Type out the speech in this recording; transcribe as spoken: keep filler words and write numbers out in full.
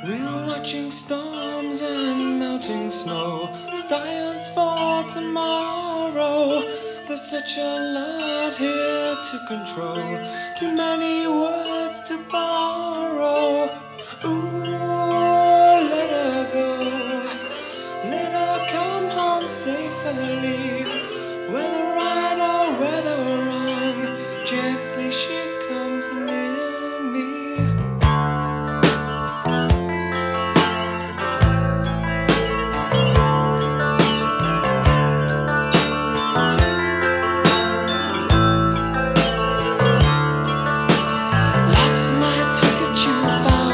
We're watching storms and melting snow, science for tomorrow. There's such a lot here to control, too many words to borrow.